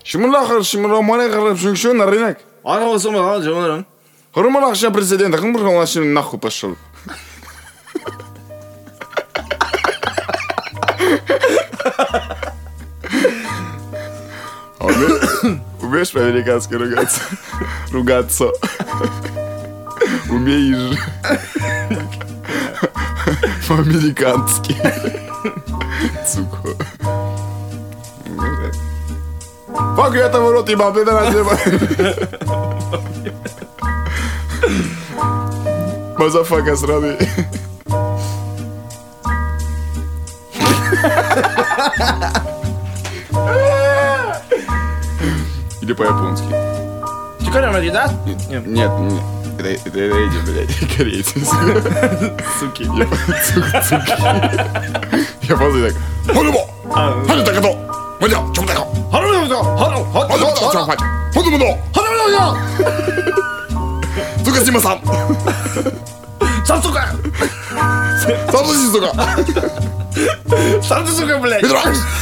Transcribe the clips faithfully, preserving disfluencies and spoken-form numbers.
Шимулахар шимуламане гарап шуншун на рынок. А ну сумма га жонором. Хурмалах ша президент, хм бургалашин нахуй пошел. Умеешь по-американски ругаться? Ругаться. Умеешь по-американски. Сука. Фак, я там в рот ебал, ты давай, ебал. Мазафака сраный. Или по-японски. Ты корёный, да? Нет, нет. Это, это эти, блядь, корейцы. Суки. Суки. Японцы так. Хонубо! Хану так это! Мадя, чому так? 하루 더 하루 Хонубо, чому так? Хонубо! 하루 Сука, Сима-сан! 쌈수가 Сам сука! 쌈수가 блядь. Петра!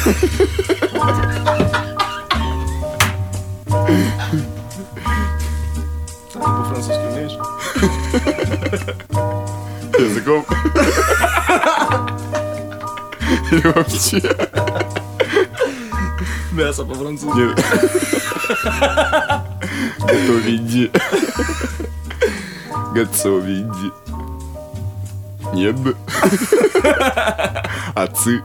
Ты по-французски умеешь? Языком. Или вообще? Мясо по-французски. Нет. Готовиди. Готовиди. Нет. Отцы.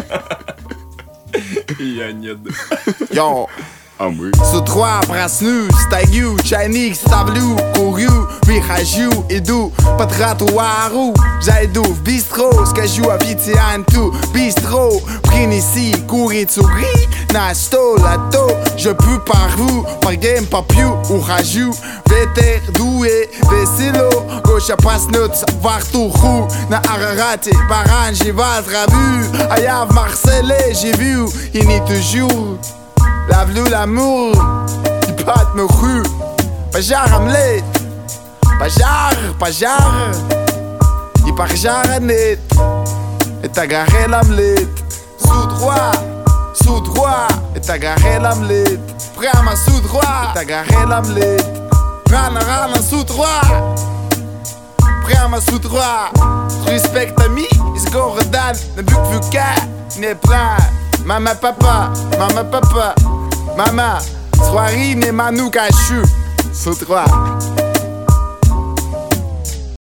Я нет. Yo, А мы? с утра проснусь, стою, чайник ставлю, курю, выхожу, иду по тротуару. Зайду в бистро, скажу официанту, бистро, принеси курицу гри на стол, а то je peux пару, паргем попью, ухожу. Ветер дует, весело, гоша проснется во ртуху. На Арарате баран жива траву, а я в Марселе живу, и не toujours. Ловлю l'amour, и под муху. Пожар омлет, пожар, пожар, и пожара нет. Это горел омлет, sous droit, sous droit, это горел омлет. Прямо sous droit, это горел омлет. Рано, рано, sous droit, прямо sous droit. Respect ami из города, на букву К не прав. Мама, папа, мама, папа, мама, soirée, не ману, кашу, с утра.